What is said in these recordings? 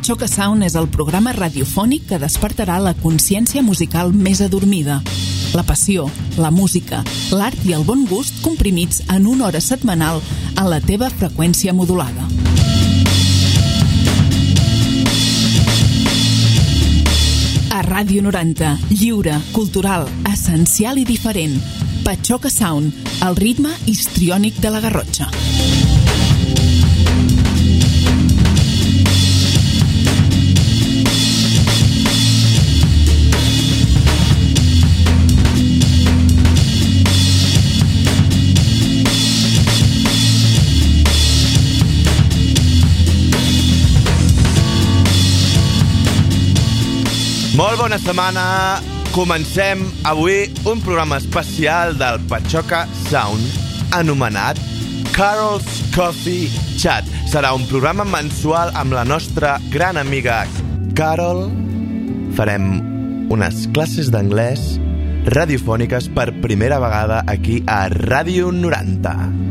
Patxoca Sound és el programa radiofònic que despertarà la consciència musical més adormida. La passió, la música, l'art i el bon gust comprimits en una hora setmanal a la teva freqüència modulada. A Ràdio 90, lliure, cultural, essencial i diferent. Patxoca Sound, el ritme histriònic de la Garrotxa. Molt bona setmana. Comencem avui un programa especial del Patxoca Sound anomenat Carol's Coffee Chat. Serà un programa mensual amb la nostra gran amiga Carol. Farem unes classes d'anglès radiofòniques per primera vegada aquí a Ràdio 90.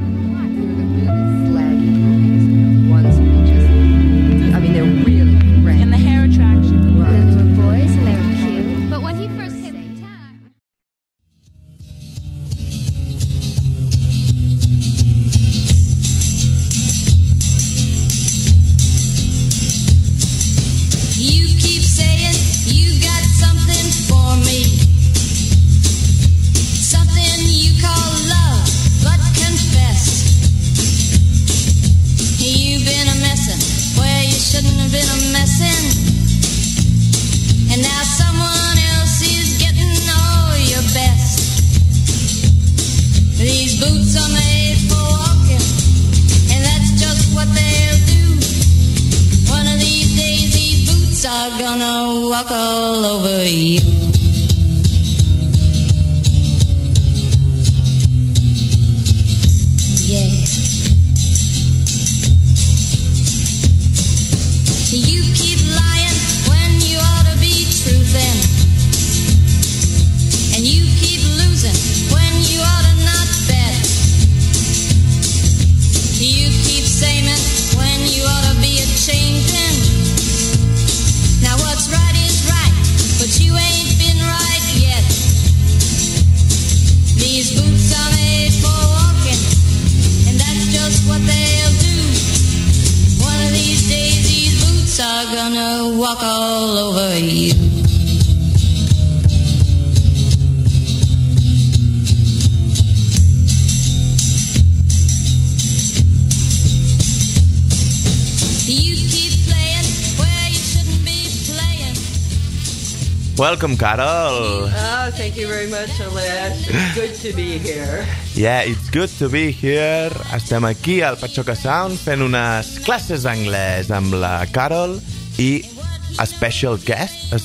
Welcome, Carol. Oh, thank you very much, Alash. It's good to be here. Yeah, it's good to be here. Estem aquí al Patxoca Sound fent unes classes d'anglès amb la Carol i a special guest,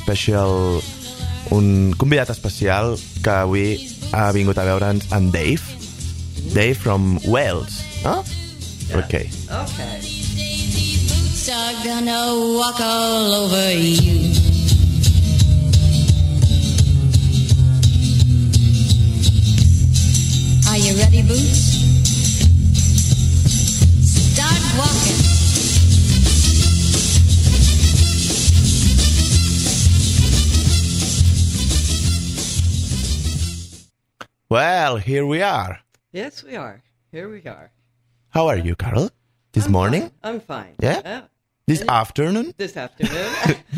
un convidat especial que avui ha vingut a veure'ns en Dave. Dave from Wales, no? Yeah. Okay. Okay. Are gonna walk all over you. Are you ready, Boots? Start walking. Well, here we are. Yes, we are. Here we are. How are you, Carol? This morning? Fine. I'm fine. Yeah? This afternoon? This afternoon.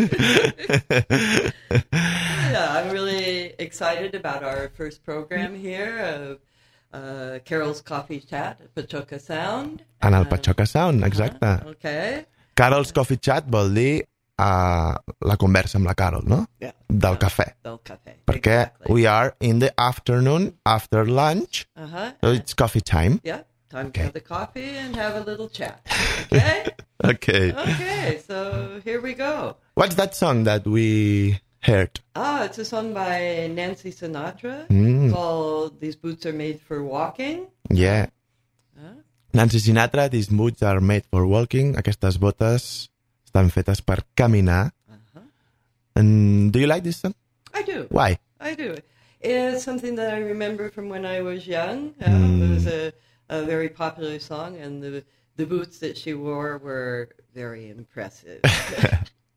Yeah, I'm really excited about our first program here of Carol's Coffee Chat at Patxoca Sound. En el Patxoca Sound, exacte. Okay. Carol's Coffee Chat vol dir la conversa amb la Carol, no? Yeah. Del cafè. Del cafè. Perquè exactly. we are in the afternoon, after lunch, so it's coffee time. Yeah, time to have the coffee and have a little chat. Okay? Okay. Okay, so here we go. What's that song that we heard? It's a song by Nancy Sinatra called These Boots Are Made for Walking. Yeah. Nancy Sinatra, These Boots Are Made for Walking. Aquestes botes estan fetes per caminar. And do you like this song? I do. Why? I do. It's something that I remember from when I was young. It was a very popular song, and the boots that she wore were very impressive.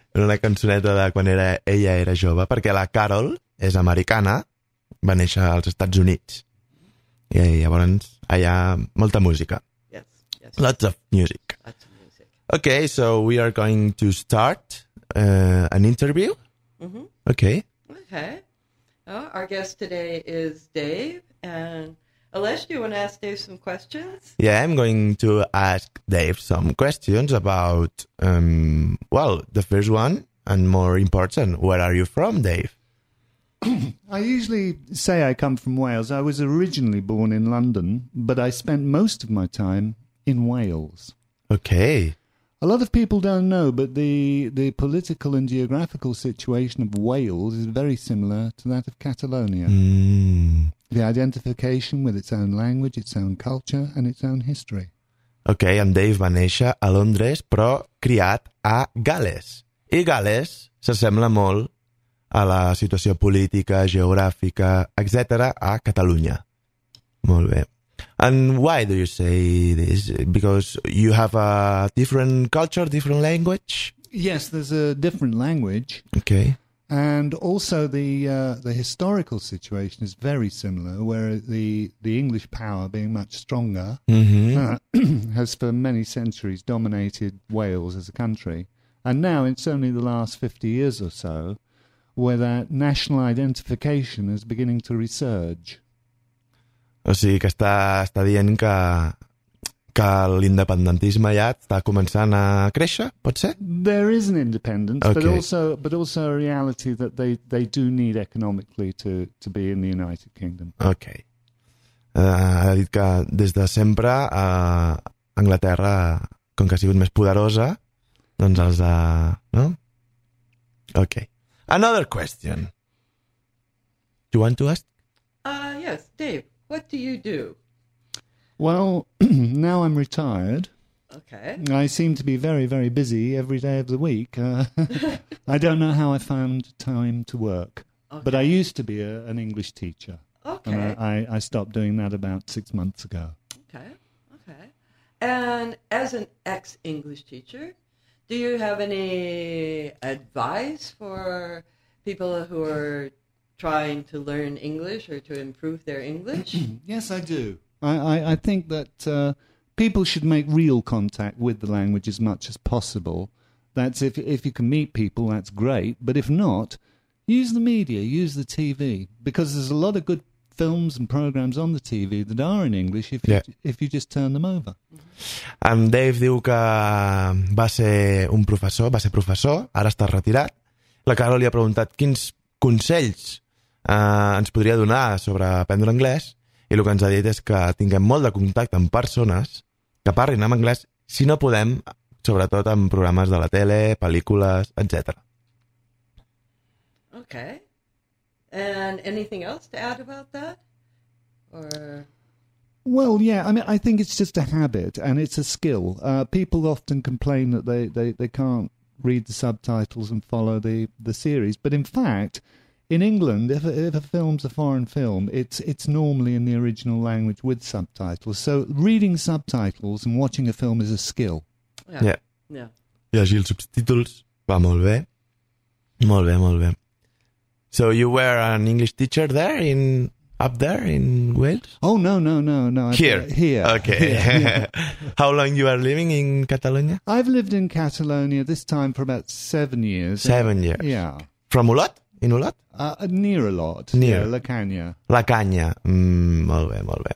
una cançoneta de quan ella era jove, perquè la Carol és americana, va néixer als Estats Units. I llavors hi ha molta música. Yes. Lots of music. Lots of music. Okay, so we are going to start an interview. Mm-hmm. Okay. Okay. Our guest today is Dave. And Alesh, do you want to ask Dave some questions? Yeah, I'm going to ask Dave some questions about, the first one and more important, where are you from, Dave? I usually say I come from Wales. I was originally born in London, but I spent most of my time in Wales. Okay. A lot of people don't know, but the political and geographical situation of Wales is very similar to that of Catalonia. The identification with its own language, its own culture, and its own history. Okay, en Dave va néixer a Londres, però criat a Gal·les. I Gal·les s'assembla molt a la situació política, geogràfica, etc. a Catalunya. Molt bé. And why do you say this? Because you have a different culture, different language? Yes, there's a different language. Okay. And also the historical situation is very similar, where the English power, being much stronger, has for many centuries dominated Wales as a country. And now it's only the last 50 years or so where that national identification is beginning to resurge. O sigui que està dient que l'independentisme ja està començant a créixer, pot ser? There is an independence, okay. but also a reality that they do need economically to be in the United Kingdom. Okay. Ha dit que des de sempre Anglaterra, com que ha sigut més poderosa, doncs els ha... No? Okay. Another question. You want to ask? Yes, Dave, what do you do? Well, now I'm retired. Okay. I seem to be very, very busy every day of the week. I don't know how I found time to work. Okay. But I used to be an English teacher. Okay. And I stopped doing that about 6 months ago. Okay. And as an ex-English teacher, do you have any advice for people who are trying to learn English or to improve their English? Yes, I do. I think that people should make real contact with the language as much as possible. That's if you can meet people, that's great. But if not, use the media, use the TV, because there's a lot of good films and programs on the TV that are in English if you just turn them over. En Dave diu que va ser professor, ara està retirat. La Carol li ha preguntat quins consells ens podria donar sobre aprendre anglès, i el que ens ha dit és que tinguem molt de contacte amb persones que parlin en anglès, si no podem, sobretot en programes de la tele, pel·lícules, etc. Okay. And anything else to add about that? Or... Well, yeah, I mean, I think it's just a habit and it's a skill. People often complain that they can't read the subtitles and follow the series, but in fact, in England, if a film's a foreign film, it's normally in the original language with subtitles. So reading subtitles and watching a film is a skill. Yeah. Llegir els subtítols va molt bé. Molt bé, molt bé. So you were an English teacher up there in Wales? Oh, no. Here? Okay. Here. How long you are living in Catalonia? I've lived in Catalonia this time for about 7 years. 7 years? Yeah. From Olot? In Olot? Near Olot. Near. Yeah, La Canya. La Canya. Molt bé, molt bé.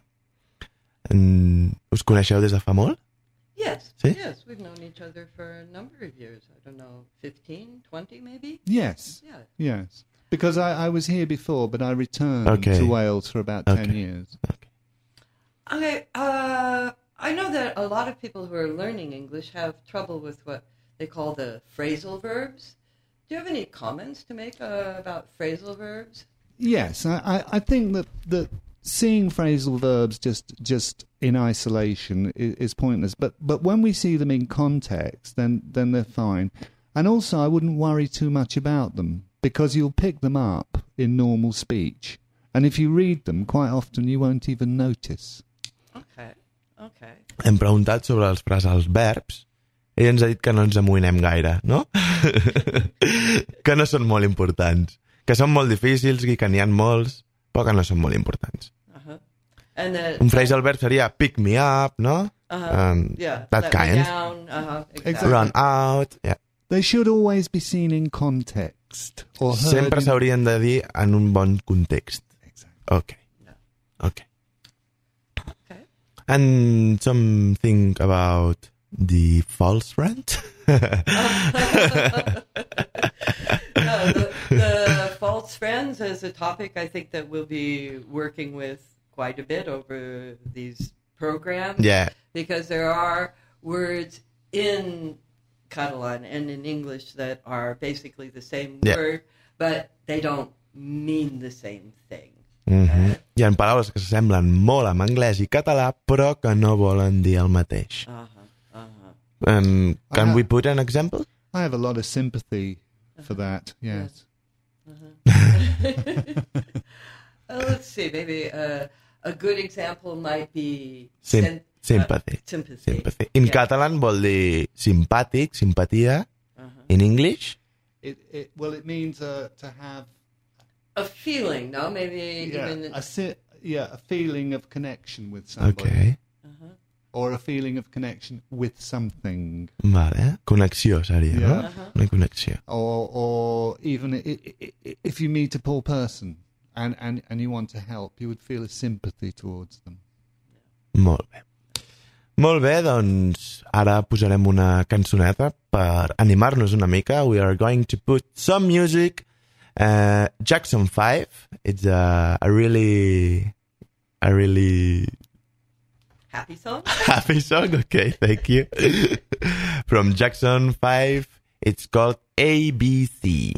Us coneixeu des de fa molt? Yes. Sí? Yes, we've known each other for a number of years. I don't know, 15, 20 maybe? Yes. Yeah. Yes. Because I was here before, but I returned to Wales for about 10 years. Okay. I know that a lot of people who are learning English have trouble with what they call the phrasal verbs. Do you have any comments to make about phrasal verbs? Yes, I think that seeing phrasal verbs just in isolation is pointless. But when we see them in context, then they're fine. And also, I wouldn't worry too much about them, because you'll pick them up in normal speech. And if you read them, quite often you won't even notice. Okay. Hem preguntat sobre els frasals verbs ell ens ha dit que no ens amoïnem gaire, no? Que no són molt importants. Que són molt difícils i que n'hi ha molts, però que no són molt importants. Un phrasal verb seria pick me up, no? That kind. Exactly. Run out. Yeah. They should always be seen in context. Or heard Sempre s'haurien de dir en un bon context. Exactly. Okay. And something about the false friend? The false friends is a topic I think that we'll be working with quite a bit over these programs. Yeah. Because there are words in Catalan and in English that are basically the same word, but they don't mean the same thing. Hi ha paraules que s'assemblen molt amb anglès i català, però que no volen dir el mateix. Can we put an example? I have a lot of sympathy for that, yes. Let's see, maybe a good example might be... Sympathy. In Catalan vol dir simpàtic, simpatia. In English? It means to have... A feeling, no? Maybe even... a feeling of connection with somebody. Okay. Or a feeling of connection with something. Vale, connexió seria, no? Una connexió. Or even if you meet a poor person and you want to help, you would feel a sympathy towards them. Molt bé. Molt bé, doncs ara posarem una cançoneta per animar-nos una mica. We are going to put some music. Jackson 5. It's a really happy song? Happy song, okay, thank you. From Jackson 5, it's called ABC.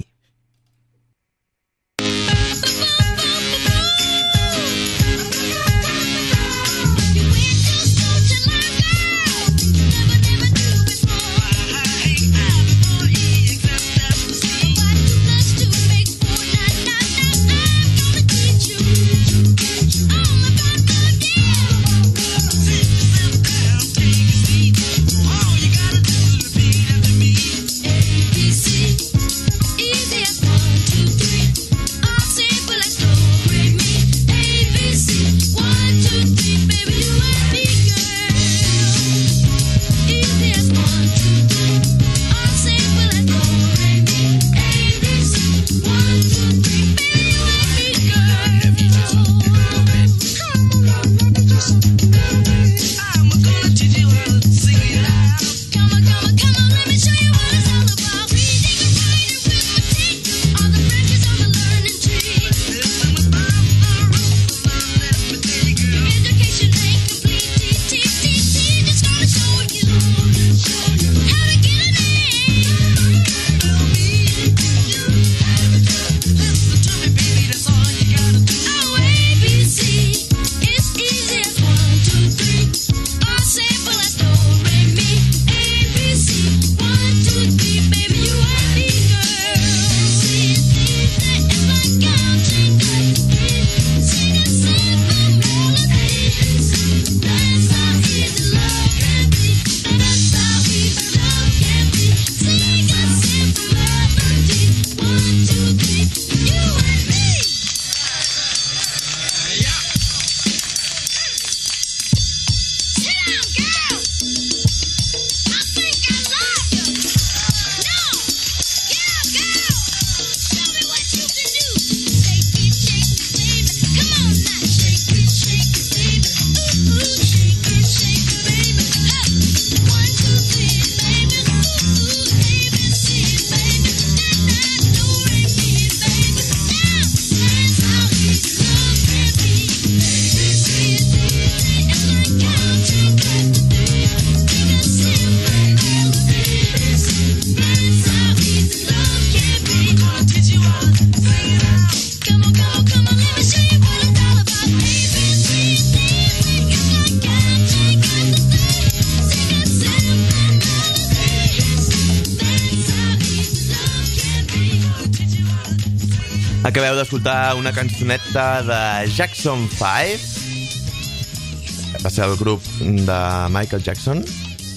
Acabeu d'escoltar una cançoneta de Jackson 5. Va ser el grup de Michael Jackson.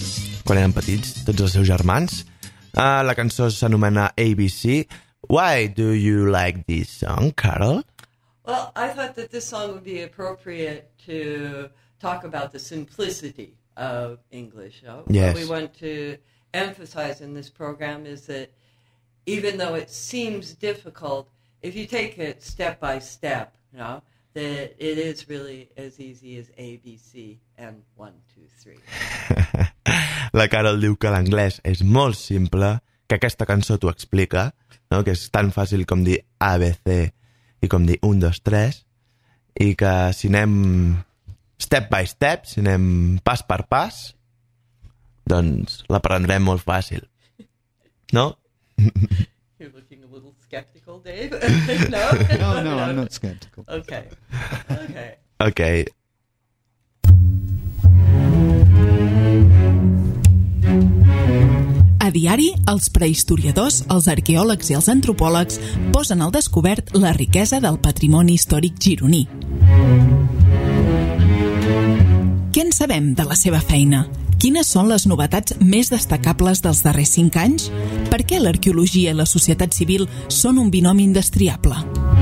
quan eren petits, tots els seus germans. La cançó s'anomena ABC. Why do you like this song, Carol? Well, I thought that this song would be appropriate to talk about the simplicity of English. Yes. What we want to emphasize in this program is that even though it seems difficult, if you take it step by step, that it is really as easy as A, B, C, and 1, 2, 3. La Carol diu que l'anglès és molt simple, que aquesta cançó t'ho explica, no? Que és tan fàcil com dir ABC i com dir 1, 2, 3, i que si anem step by step, si anem pas per pas, doncs l'aprendrem molt fàcil. No? You're looking a little skeptical, Dave? No? No, I'm not skeptical. Okay. Okay. A diari, els prehistoriadors, els arqueòlegs i els antropòlegs posen al descobert la riquesa del patrimoni històric gironí. Què en sabem de la seva feina? Quines són les novetats més destacables dels darrers 5 anys? Per què l'arqueologia i la societat civil són un binomi indestriable?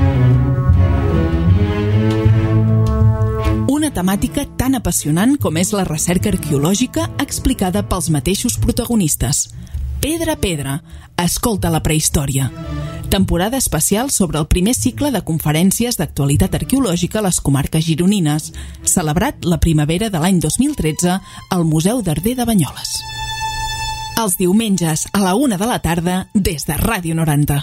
Una temàtica tan apassionant com és la recerca arqueològica explicada pels mateixos protagonistes. Pedra a pedra, escolta la prehistòria. Temporada especial sobre el primer cicle de conferències d'actualitat arqueològica a les comarques gironines, celebrat la primavera de l'any 2013 al Museu d'Arder de Banyoles. Els diumenges a la 1 de la tarda des de Ràdio 90.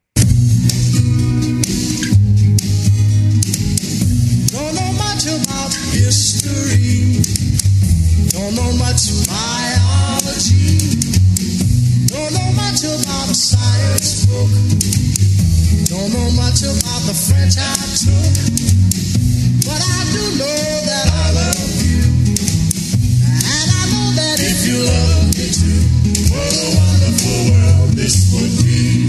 Don't know much about history. Don't know much biology. Don't know much about a science book. Don't know much about the French I took. But I do know that I love you. And I know that if you love me too, what a wonderful world this would be.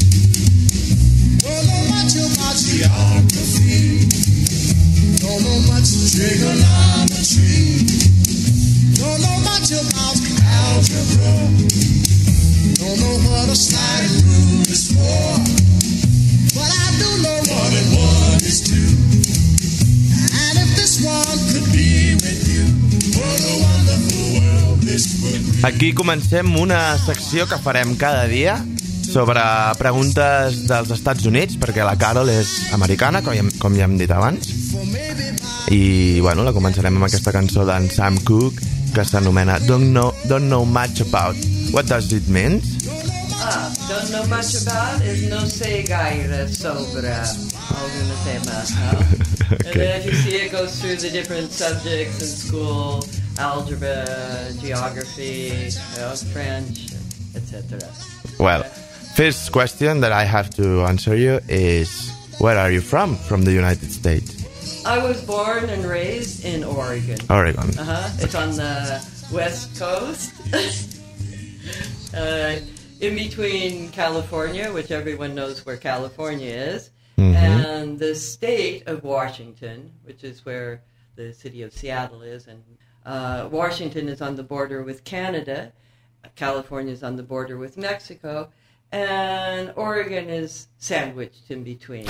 Don't know much about geography. Don't know much trigonometry. Don't know much about algebra. Don't know what a slide rule is for. But I do know 1 and 1 is 2. And if this one could be with you, what a wonderful world this would be. Aquí comencem una secció que farem cada dia sobre preguntes dels Estats Units, perquè la Carol és americana, com ja hem dit abans. I, bueno, la començarem amb aquesta cançó d'en Sam Cooke, que s'anomena Don't Know Much About. What does it mean? Don't know much about is no sé gaire sobre algun tema. Okay. And then if you see it goes through the different subjects in school, algebra, geography, French, etc. Well, first question that I have to answer you is, where are you from the United States? I was born and raised in Oregon. Oregon. It's on the west coast. In between California, which everyone knows where California is, and the state of Washington, which is where the city of Seattle is. And Washington is on the border with Canada. California is on the border with Mexico. And Oregon is sandwiched in between.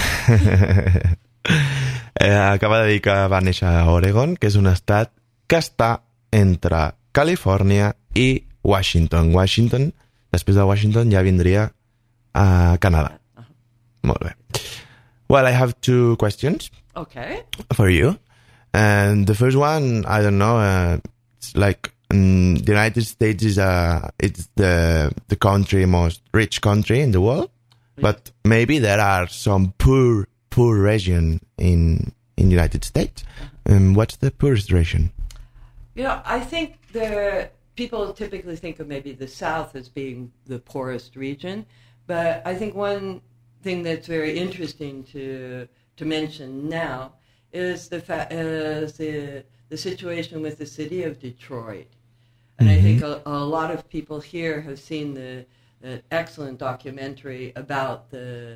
Acaba de dir que va néixer a Oregon, que és un estat que està entre Califòrnia i Washington. Després de Washington ja vindria a Canadà. Molt bé. Well, I have 2 questions for you. And the first one, I don't know, it's like the United States is it's the country, most rich country in the world, but maybe there are some poor region in the United States. What's the poorest region? I think people typically think of maybe the South as being the poorest region, but I think one thing that's very interesting to mention now is the situation with the city of Detroit. And I think a lot of people here have seen the excellent documentary about the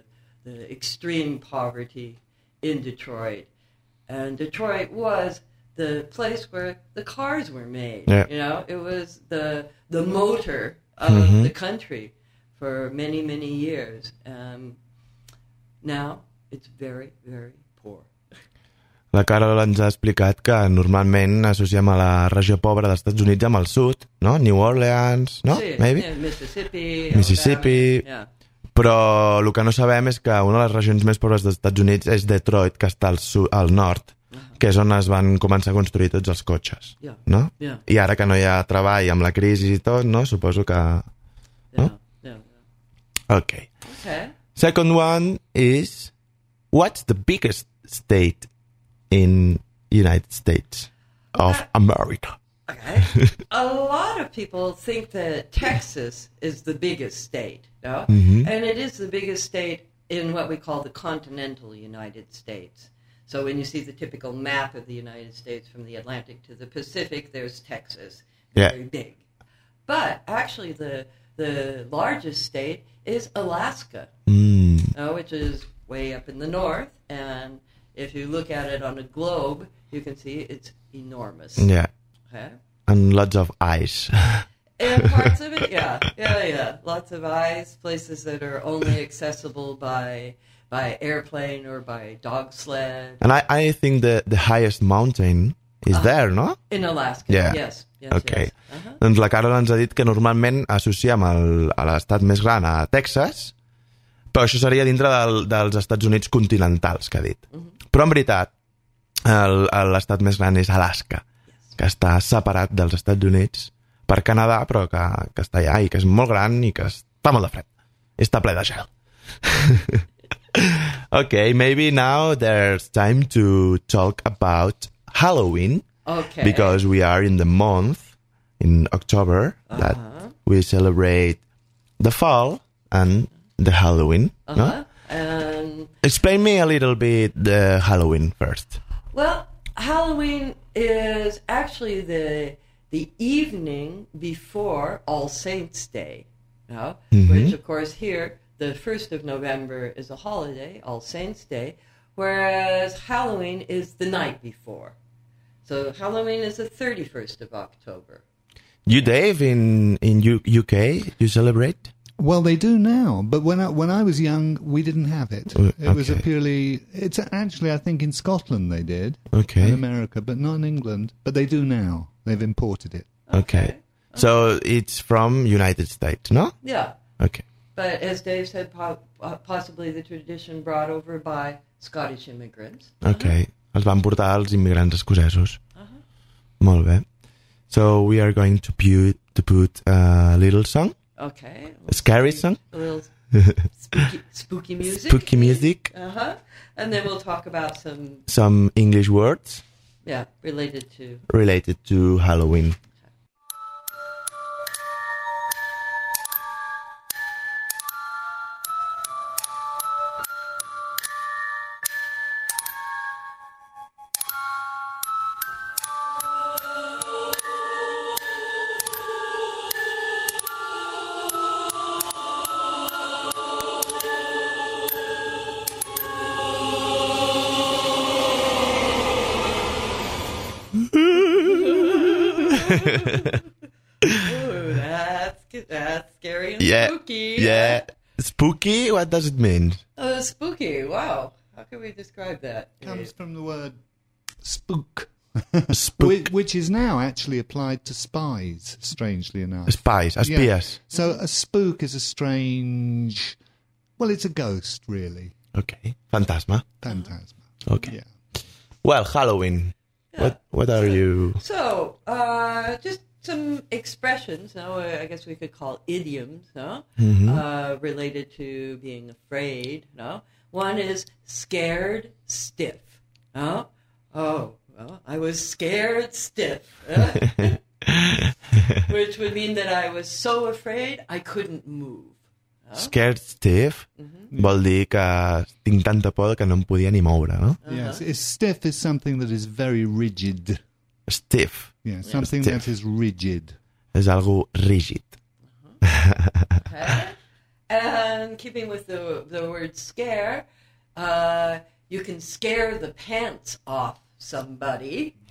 extreme poverty in Detroit. And Detroit was the place where the cars were made. Yeah. You know, it was the motor of the country for many, many years. Now it's very, very poor. La Carol ens ha explicat que normalment associem a la regió pobra dels Estats Units amb el sud, no? New Orleans, no? Sí, Maybe? yeah, Mississippi. Mississippi. Alabama, yeah. Però el que no sabem és que una de les regions més pobres dels Estats Units és Detroit, que està al nord, que és on es van començar a construir tots els cotxes, Yeah. no? Yeah. I ara que no hi ha treball amb la crisi i tot, no? Suposo que... Yeah, Oh. yeah. Okay. Okay. Second one is, what's the biggest state in United States of America? Okay. A lot of people think that Texas is the biggest state, no? And it is the biggest state in what we call the continental United States. So when you see the typical map of the United States from the Atlantic to the Pacific, there's Texas, Yeah. very big. But actually the largest state is Alaska, which is way up in the north. And if you look at it on a globe, you can see it's enormous. Yeah. Okay. And lots of ice. And parts of it, yeah. Lots of ice, places that are only accessible by airplane or by dog sled. And I think the highest mountain is there, no? In Alaska, Yeah. yes. Okay. Yes. Uh-huh. Doncs la Carol ens ha dit que normalment associem a l'estat més gran a Texas, però això seria dintre dels Estats Units continentals, que ha dit. Però en veritat, l'estat més gran és Alaska, que està separat dels Estats Units per Canadà, però que està allà i que és molt gran i que està molt de fred. Està ple de gel. Okay, maybe now there's time to talk about Halloween, Okay. because we are in the month, in October, that we celebrate the fall and the Halloween. No? And Explain me a little bit the Halloween first. well, Halloween is actually the evening before All Saints' Day, you know, which of course here the 1st of November is a holiday, All Saints' Day, whereas Halloween is the night before. So Halloween is the 31st of October. You, Dave, in UK, you celebrate? Well, they do now, but when I was young, we didn't have it. It was Okay. it's actually, I think, in Scotland they did, Okay. in America, but not in England. But they do now. They've imported it. Okay. So it's from United States, no? Yeah. Okay. But as Dave said, possibly the tradition brought over by Scottish immigrants. Okay. Els van portar els immigrants escocesos. Molt bé. So we are going to put a little song, Okay. a scary song, A little spooky music. spooky music, Uh-huh. And then we'll talk about some English words related to... related to Halloween. Ooh, that's scary and Yeah. spooky. Yeah. Spooky? What does it mean? Spooky, wow. How can we describe that? Comes from the word spook, Spook. which is now actually applied to spies, strangely enough. Spies. Espías. So a spook is a strange... Well, it's a ghost, really. Okay. Fantasma. Phantasma. Okay. Yeah. Well, Halloween. What are you... So, just some expressions, no? I guess we could call idioms, no? Related to being afraid, no? One is scared stiff, no? Oh, well, I was scared stiff. Which would mean that I was so afraid I couldn't move. Scared stiff? Vol dir que tinc tanta por que no em podia ni moure, no? Yes, stiff is something that is very rigid. Stiff. Yeah, something Stiff. that is rigid. És algo rígid. Okay. And keeping with the word scare, you can scare the pants off somebody.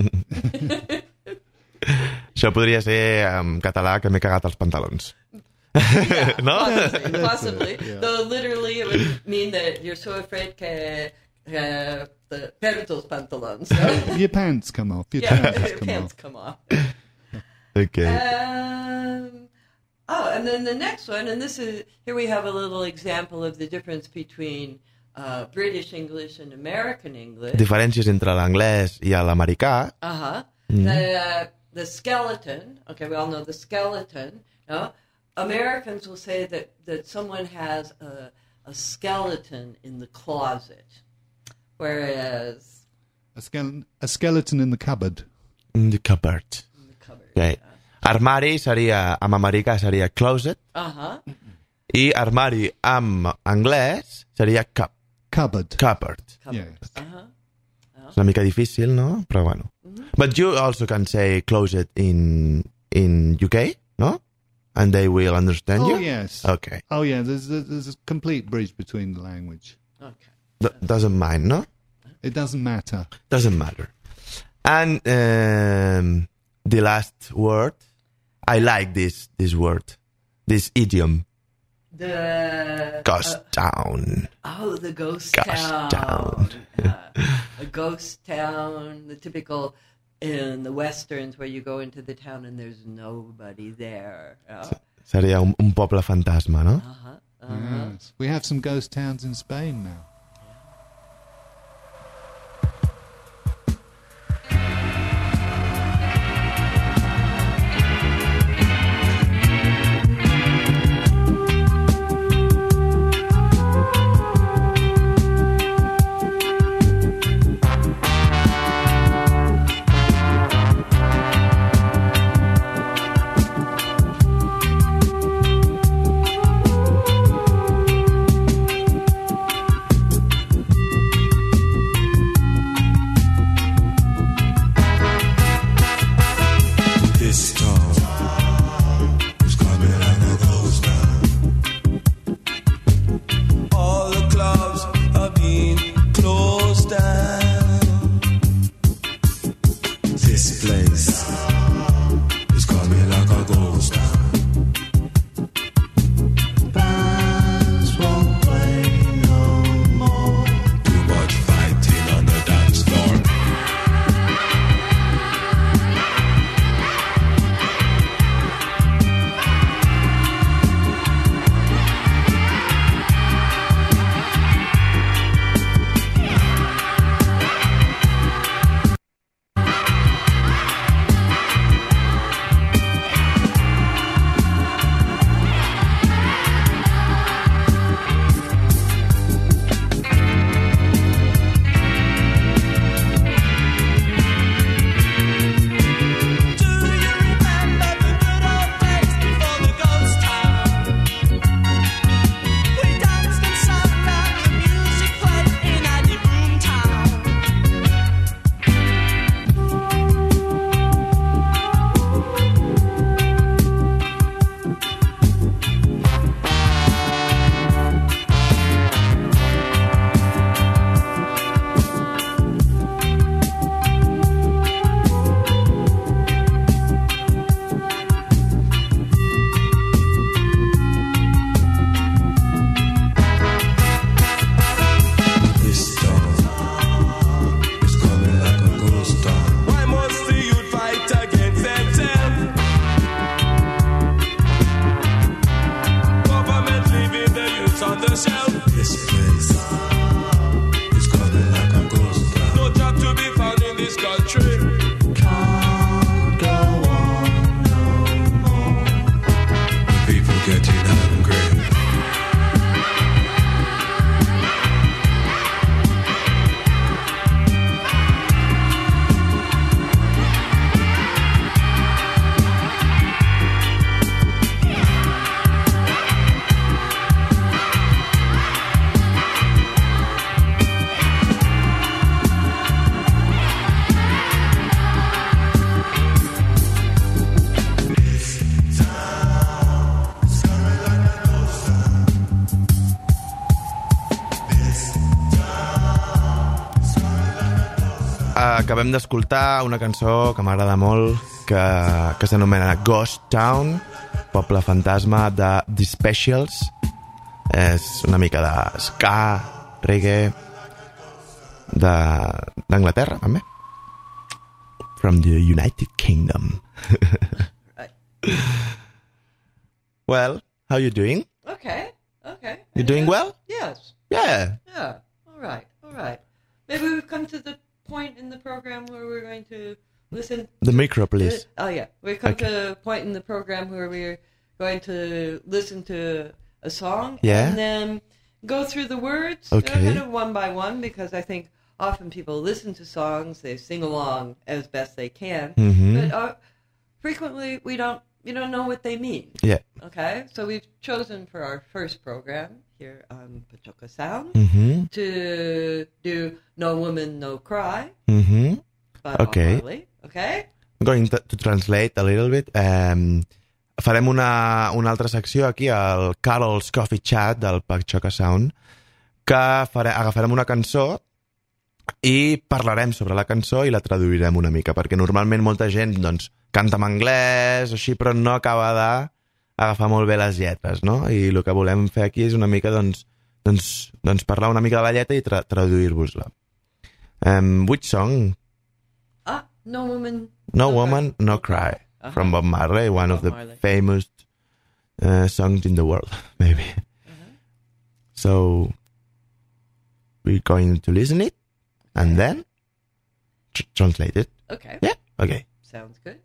Això podria ser en català que m'he cagat els pantalons. Yeah, No? possibly. Yeah. Though literally it would mean that you're so afraid que perds els pantalons. No? Your pants come off. Your Yeah, trousers your come pants off. come off. Okay. And then the next one, and this is, here we have a little example of the difference between British English and American English. Diferències entre l'anglès i l'americà. The skeleton, okay, we all know the skeleton, no? Americans will say that someone has a skeleton in the closet, whereas A skeleton in the cupboard. In the cupboard. in the cupboard. Okay. Armari seria, amb americà seria closet, i armari amb anglès seria Cupboard. cupboard. Yes. És una mica difícil, no? Però bueno. But you also can say closet in UK, no? And they will understand Oh, you? yes. Okay. Oh, yeah, there's a complete bridge between the language. Okay. Doesn't mind, no? It doesn't matter. Doesn't matter. And the last word, I like this word, this idiom. The Ghost town. Oh, the ghost Ghost town. town. A ghost town, the typical in the westerns where you go into the town and there's nobody there. Seria un poble fantasma, no? Yes. We have some ghost towns in Spain now. acabem d'escoltar una cançó que m'agrada molt, que s'anomena Ghost Town, Poble Fantasma de The Specials. És una mica de ska, reggae, d'Anglaterra, també. From the United Kingdom. Well, how you doing? Okay. You doing well? Yes. Yeah. Yeah. All right. Maybe we've come to the point in the program where we're going to listen. The micro, please. Oh, yeah. We've come to a point in the program where we're going to listen to a song and then go through the words kind of one by one, because I think often people listen to songs, they sing along as best they can, but frequently we don't know what they mean. Yeah. Okay? So we've chosen for our first program here on Pachoka Sound to do No Woman, No Cry by Bob Marley. Okay? I'm going to translate a little bit. Farem una altra secció aquí al Carol's Coffee Chat del Pachoka Sound, que agafarem una cançó i parlarem sobre la cançó i la traduirem una mica, perquè normalment molta gent doncs, canta en anglès, així, però no acaba d'agafar molt bé les lletres, no? I el que volem fer aquí és una mica doncs parlar una mica de la lletra i traduir-vos-la. Which song? No Woman, No Cry. From Bob Marley, one of the famous songs in the world, maybe. So we're going to listen it and then translate it. Okay. Yeah? Okay. Sounds good.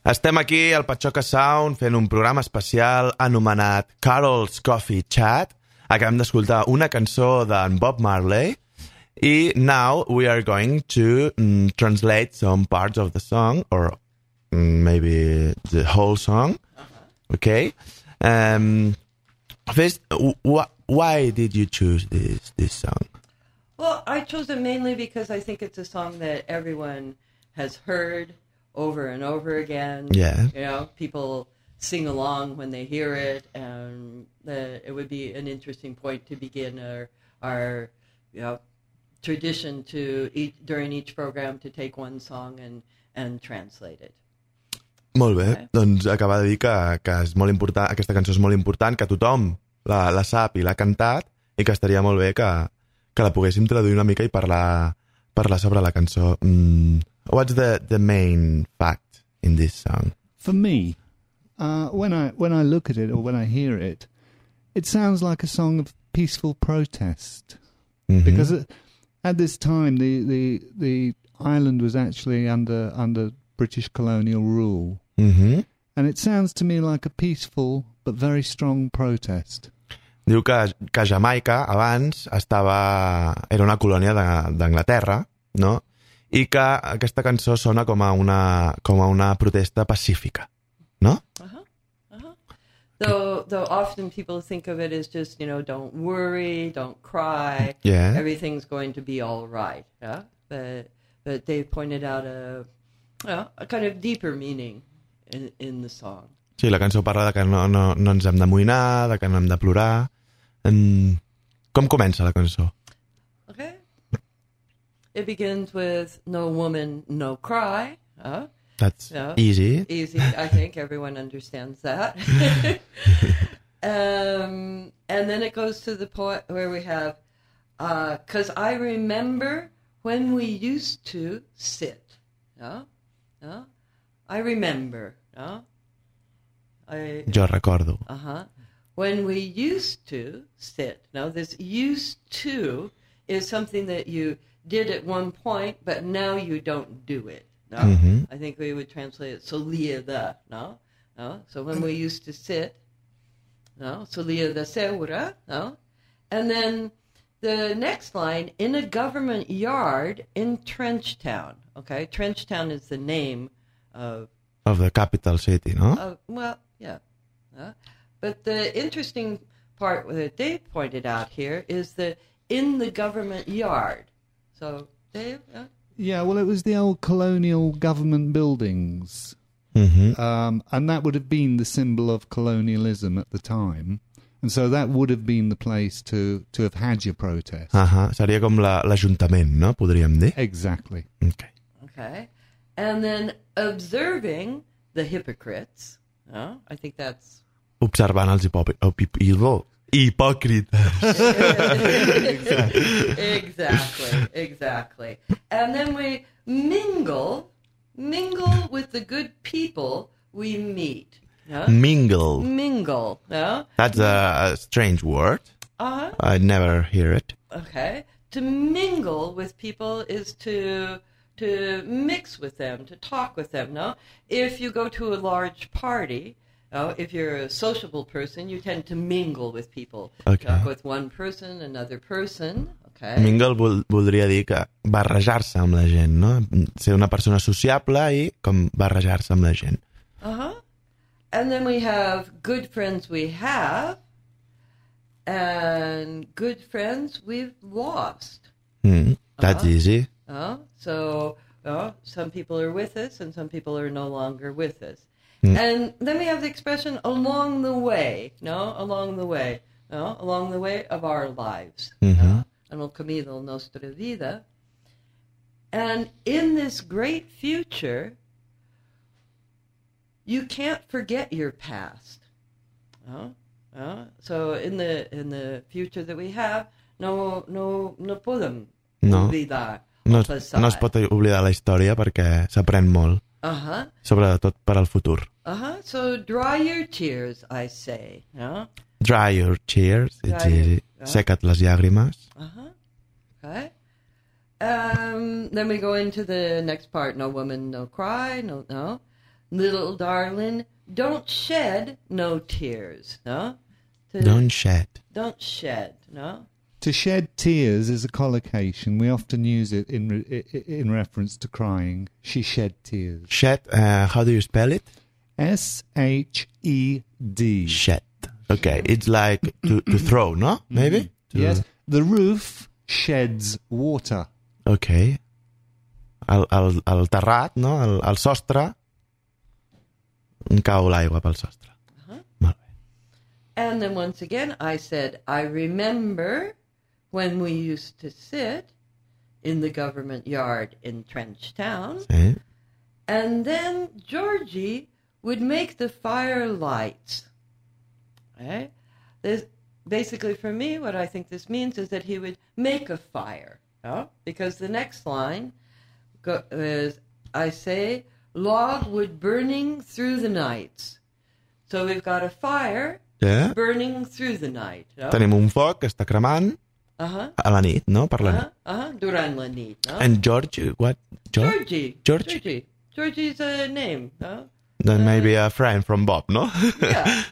Estem aquí al Pachoca Sound fent un programa especial anomenat Carol's Coffee Chat. Acabem d'escoltar una cançó d'en Bob Marley i now we are going to translate some parts of the song or maybe the whole song. Okay? First, why did you choose this song? Well, I chose it mainly because I think it's a song that everyone has heard over and over again. Yeah. You know, people sing along when they hear it, and it would be an interesting point to begin our tradition to during each program to take one song and translate it. Molt bé, doncs acaba de dir que és molt important, aquesta cançó és molt important, que tothom la sap i l'ha cantat i que estaria molt bé que la poguéssim traduir una mica i parlar sobre la cançó. What's the main fact in this song? For me, when I look at it or when I hear it, it sounds like a song of peaceful protest. Mm-hmm. Because at this time, the island was actually under British colonial rule. Mm-hmm. And it sounds to me like a peaceful but very strong protest. Diu que Jamaica abans era una colònia d'Anglaterra, no? I que aquesta cançó sona com a una protesta pacífica, no? Though often people think of it as just, don't worry, don't cry, yeah. Everything's going to be all right. Yeah? But they pointed out a kind of deeper meaning in the song. Sí, la cançó parla de que no ens hem d'amoïnar, de que no hem de plorar. Com comença la cançó? Okay. It begins with no woman, no cry. That's easy. Easy, I think everyone understands that. And then it goes to the point where we have, 'cause I remember when we used to sit. I remember. Jo recordo. When we used to sit. Now, this used to is something that you did at one point, but now you don't do it. No? Mm-hmm. I think we would translate it solia da. No? So when we used to sit, solia da seura. No? And then the next line, in a government yard in Trenchtown. Okay, Trenchtown is the name of the capital city, no? Well, yeah. But the interesting part that Dave pointed out here is the in the government yard. So, Dave? Yeah, well, it was the old colonial government buildings. Mm-hmm. And that would have been the symbol of colonialism at the time. And so that would have been the place to have had your protest. Seria com l'Ajuntament, no? Podríem dir? Exactly. Okay. And then observing the hypocrites. I think that's... Observant els hipòcrites. Exactly. And then we mingle with the good people we meet. Mingle. That's a strange word. I never hear it. Okay. To mingle with people is to mix with them, to talk with them, no? If you go to a large party, if you're a sociable person, you tend to mingle with people. Okay. Talk with one person, another person, okay? Mingle voldria dir que barrejar-se amb la gent, no? Ser una persona sociable i com barrejar-se amb la gent. And then we have good friends we have and good friends we've lost. That's easy. So some people are with us and some people are no longer with us. And then we have the expression along the way, along the way of our lives. En el camí de la nostra vida. And in this great future, you can't forget your past. So in the future that we have, no podem oblidar. No es pot oblidar la història perquè s'aprèn molt. Sobretot per al futur. So dry your tears, I say. Dry your tears. Seca't les llàgrimes. Okay. Then we go into the next part. No woman, no cry. No. Little darling, don't shed no tears, no? Don't shed. Don't shed, no? To shed tears is a collocation. We often use it in reference to crying. She shed tears. Shed, how do you spell it? Shed. Shed. Okay, it's like to throw, no? Maybe? Yes. The roof sheds water. Okay. Al terrat, no? Al sostre, cau l'aigua pel sostre. Molt bé. And then once again, I said, I remember when we used to sit in the government yard in Trench Town, Sí. and then Georgie would make the fire lights. Okay? Basically, for me, what I think this means is that he would make a fire. No? Because the next line is, I say, log wood burning through the nights. So we've got a fire burning through the night. No? Tenim un foc que està cremant a la nit, no? Per la nit. Durant la nit. No? And George, what? Georgie. Georgie? Georgie's a name. No? Then maybe a friend from Bob, no? Yeah.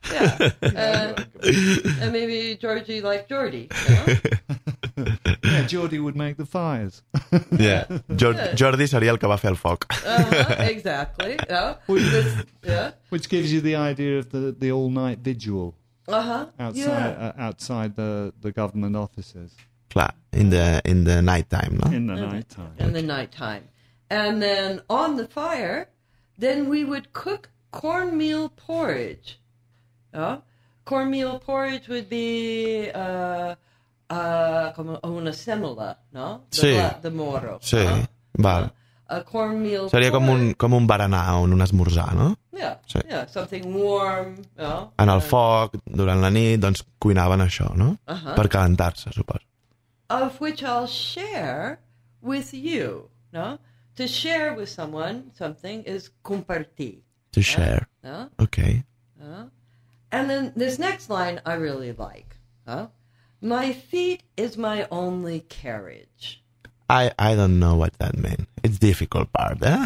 And maybe Georgie like Geordie. You know? Yeah, Geordie would make the fires. Yeah. Jordi seria el que va fer el foc. Exactly. Yeah. Which gives you the idea of the all-night vigil outside the government offices. Clar, in the night time, no? In the night time. In the night time. And then on the fire, then we would cook cornmeal porridge. Cornmeal porridge would be como una semola, no? The moro. Sí, val. A cornmeal Seria porridge. com un berenar o un esmorzar, no? Yeah, sí. Yeah, something warm. No? En el foc, durant la nit, doncs cuinaven això, no? Per calentar-se, suposo. Of which I'll share with you, no? To share with someone something is compartir. To share. Okay. And then this next line I really like. My feet is my only carriage. I don't know what that means. It's difficult part, eh?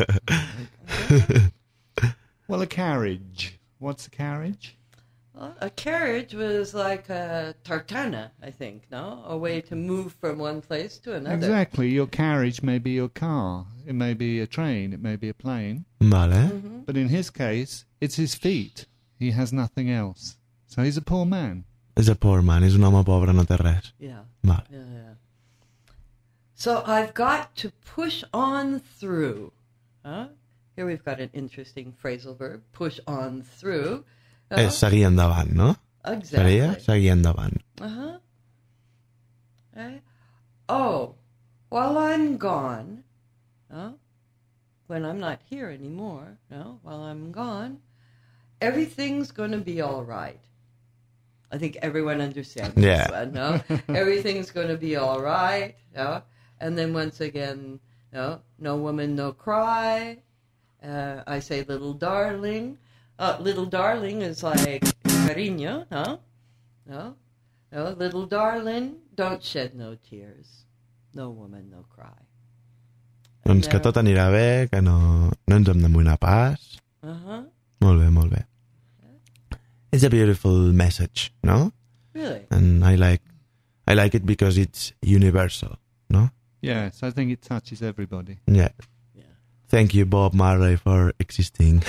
Well, a carriage. What's a carriage? Well, a carriage was like a tartana, I think, no? A way to move from one place to another. Exactly. Your carriage may be your car. It may be a train. It may be a plane. Vale. But in his case, it's his feet. He has nothing else. So he's a poor man. És a poor man. És un home pobre, no té res. Yeah. Vale. Yeah. So I've got to push on through. Here we've got an interesting phrasal verb, push on through. És seguir endavant, no? Exactly. Seria seguir endavant. Okay. Oh, while I'm gone, when I'm not here anymore, while I'm gone, everything's going to be all right. I think everyone understands this one, no? Everything's going to be all right, And then once again, no woman, no cry. I say little darling. Little darling is like cariño, No, little darling, don't shed no tears. No woman, no cry. Doncs que tot anirà bé, que no ens hem d'amoïnar pas. Molt bé. It's a beautiful message, no? Really? And I like it because it's universal, no? Yes, I think it touches everybody. Yeah. Thank you, Bob Marley, for existing.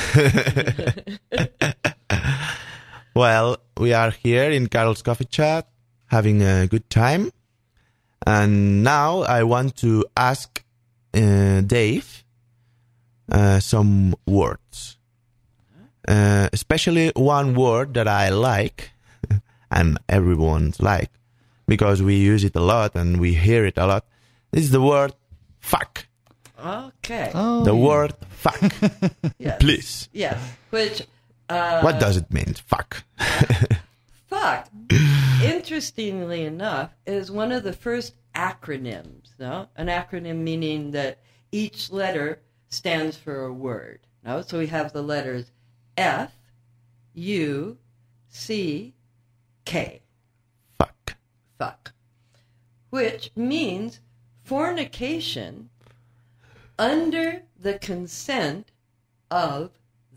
Well, we are here in Carol's Coffee Chat, having a good time. And now I want to ask Dave some words. Especially one word that I like, and everyone's like, because we use it a lot and we hear it a lot. This is the word fuck. Okay. The word fuck. Yes. Please. Yes. Which... what does it mean, fuck? Fuck, interestingly enough, is one of the first acronyms, no? An acronym meaning that each letter stands for a word, no? So we have the letters F, U, C, K. Fuck. Fuck. Which means fornication under the consent of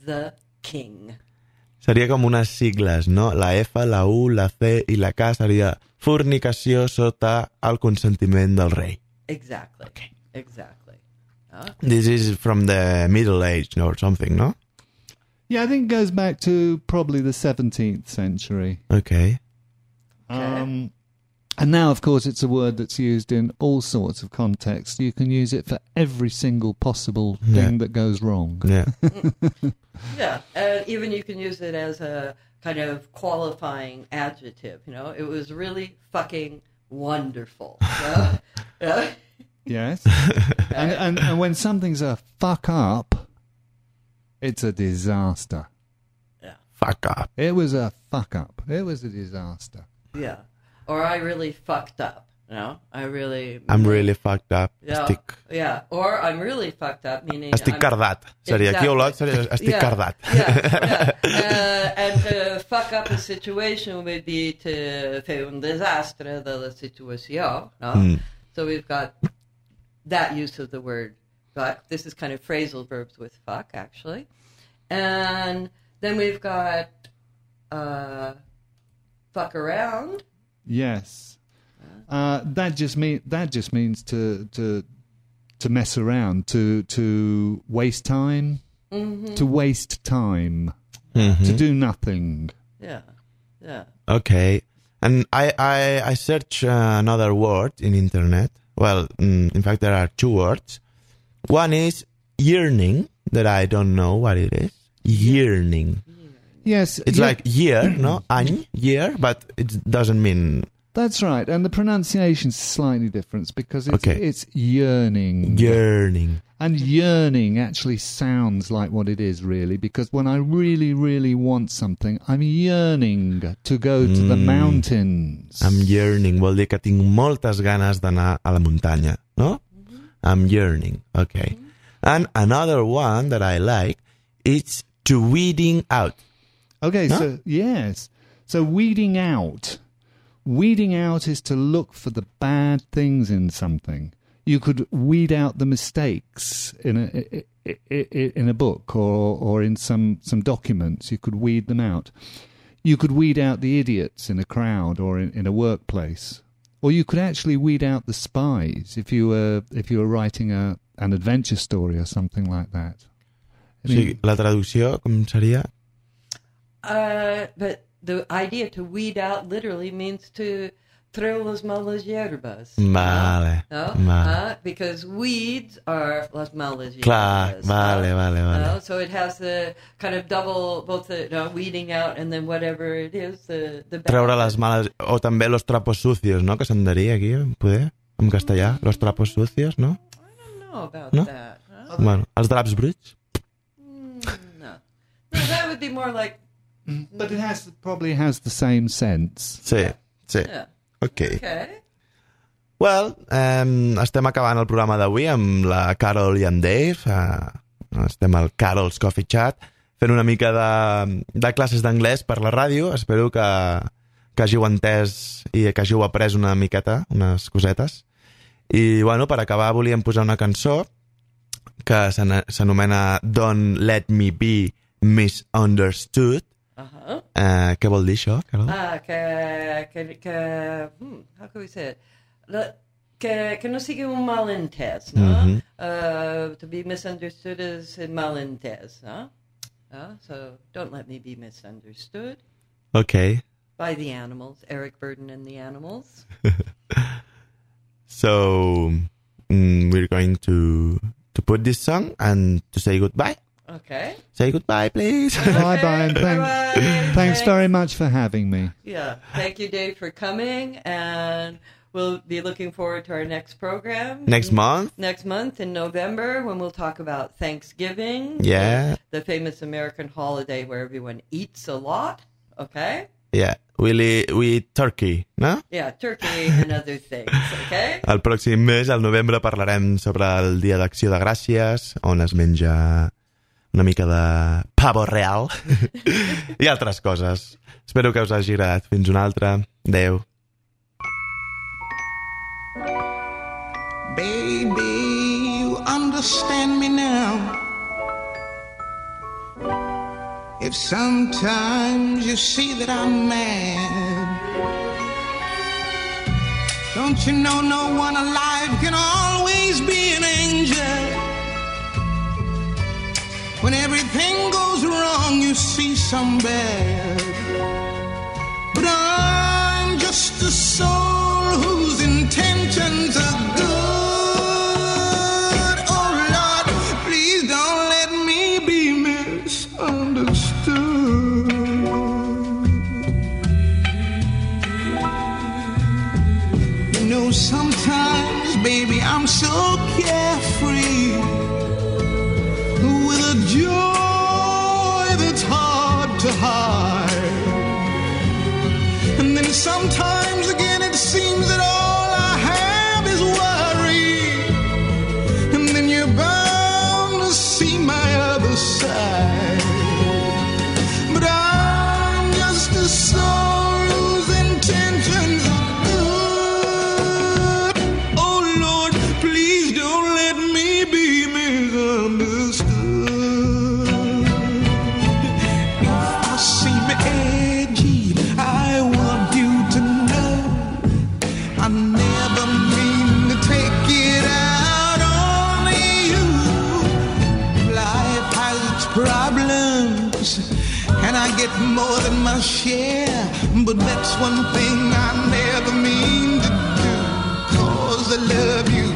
the king. Seria com unes sigles, no? La F, la U, la C i la K seria fornicació sota el consentiment del rei. Exactly. Okay. Exactly. This is from the Middle Age or something, no? Yeah, I think it goes back to probably the 17th century. Okay. And now, of course, it's a word that's used in all sorts of contexts. You can use it for every single possible thing that goes wrong. Yeah. Yeah, and even you can use it as a kind of qualifying adjective. It was really fucking wonderful. Yeah? Yes. and when something's a fuck up, it's a disaster. Yeah. Fuck up. It was a fuck up. It was a disaster. Yeah. Or I really fucked up. I'm really fucked up. Yeah. Yeah. Or I'm really fucked up, meaning Estic cardat. Seria aquí Olot, seria estic cardat. Yeah. And to fuck up a situation would be to fer un desastre de la situació. No? So we've got that use of the word fuck. This is kind of phrasal verbs with fuck, actually. And then we've got fuck around. Yes. That just means to mess around, to waste time, to waste time, to do nothing. Yeah. Okay. And I search another word in internet. Well, in fact, there are two words. One is yearning, that I don't know what it is. Yearning. Yes. It's like year, no? Any, year, but it doesn't mean... That's right, and the pronunciation's slightly different because it's yearning. Yearning. And yearning actually sounds like what it is, really, because when I really, really want something, I'm yearning to go to the mountains. I'm yearning, vol dir que tinc moltes ganes d'anar a la muntanya, no? I'm yearning, okay. And another one that I like is to weeding out. Okay, huh? So, yes. So weeding out. Weeding out is to look for the bad things in something. You could weed out the mistakes in a book or in some documents. You could weed them out. You could weed out the idiots in a crowd or in a workplace. Or you could actually weed out the spies if you were writing an adventure story or something like that. Sí, la traducció com seria? But the idea to weed out literally means to throw las malas hierbas. Vale. No? Because weeds are las malas hierbas. Clar, vale. So it has the kind of double, both the weeding out and then whatever it is, the bad. Treure les males... O també los trapos sucios, no? Que se'n diria aquí, poder? En castellà, los trapos sucios, no? I don't know about no? that. Huh? Bueno, els draps bruts? No, that would be more like... But it probably has the same sense. Sí. Yeah. Okay. Well, estem acabant el programa d'avui amb la Carol i en Dave. Estem al Carol's Coffee Chat fent una mica de classes d'anglès per la ràdio. Espero que hàgiu entès i que hàgiu après una miqueta, unes cosetes. I, bueno, per acabar volíem posar una cançó que s'anomena Don't Let Me Be Misunderstood. Què vol dir això, Carol? How can we say it? Que no sigui un malentès, no? To be misunderstood is a malentès, no? So, don't let me be misunderstood. Okay. By the Animals, Eric Burdon and the Animals. So, we're going to put this song and to say goodbye. Okay. Say goodbye, please. Bye-bye, and thanks very much for having me. Yeah. Thank you, Dave, for coming, and we'll be looking forward to our next program. Next month? Next month in November, when we'll talk about Thanksgiving. Yeah. The famous American holiday where everyone eats a lot. Okay? Yeah. We eat turkey, no? Yeah, turkey and other things, okay? El pròxim mes, al novembre, parlarem sobre el Dia d'Acció de Gràcies, on es menja una mica de pavo real i altres coses. Espero que us hagi agradat. Fins una altra. Adéu. Baby, you understand me now. If sometimes you see that I'm mad, don't you know no one alive can always be an angel? When everything goes wrong, you see some bad. But I'm just a soul whose intentions are good. Oh Lord, please don't let me be misunderstood. You know, sometimes, baby, I'm so carefree, with a joy that's hard to hide. And then sometimes again it seems that all I have is worry. And then you're bound to see my other side. But I'm just a soul whose intentions are good. Oh Lord, please don't let me be misunderstood. And I get more than my share, but that's one thing I never mean to do, 'cause I love you.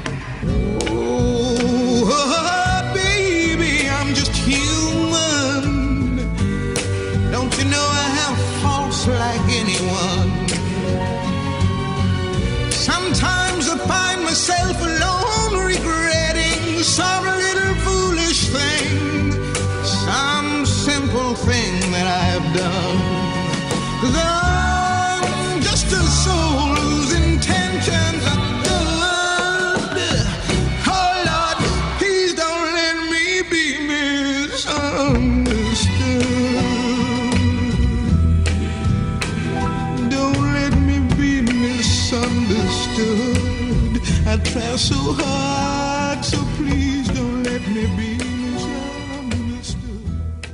Oh, baby, I'm just human. Don't you know I have faults like anyone? Sometimes I find myself alone regretting some little foolish thing, some simple thing that I've done. 'Cause I'm just a soul whose intentions are good. Oh Lord, please don't let me be misunderstood. Don't let me be misunderstood. I try so hard, so please don't let me be misunderstood.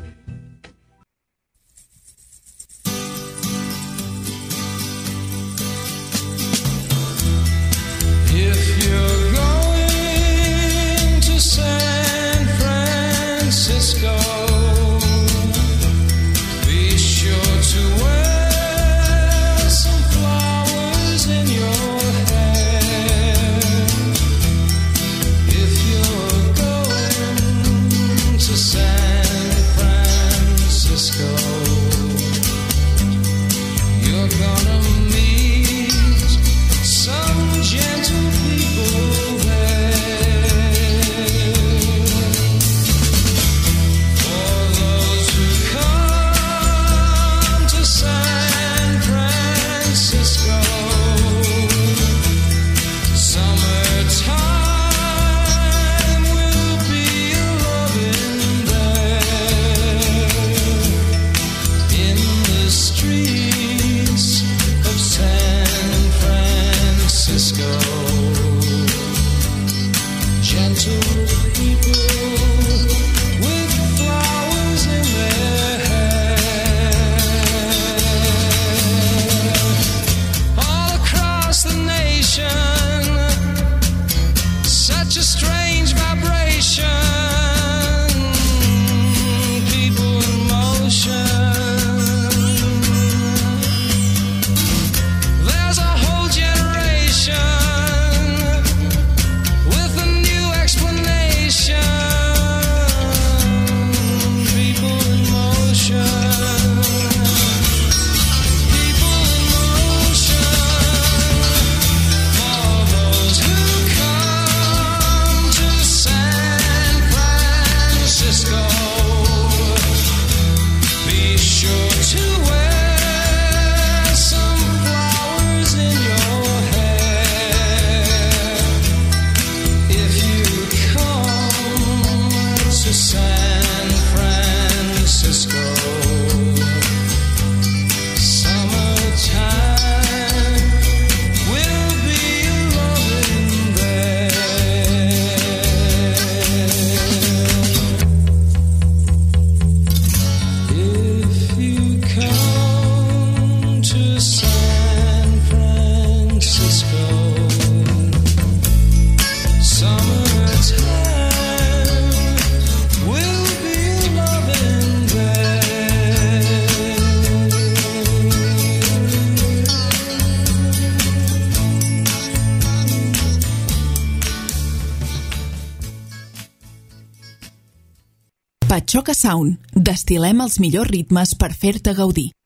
If you're going to San Francisco, be sure to wear some flowers in your hair. If you're going to San Francisco, you're gonna meet some gentle people there. For those who come to San Francisco, summertime will be a-loving there. In the streets of San Francisco, gentle people with flowers in their hair. All across the nation, such a strange vibration, people in motion. There's a whole generation with a new explanation. Patxoca Sound. Destil·lem els millors ritmes per fer-te gaudir.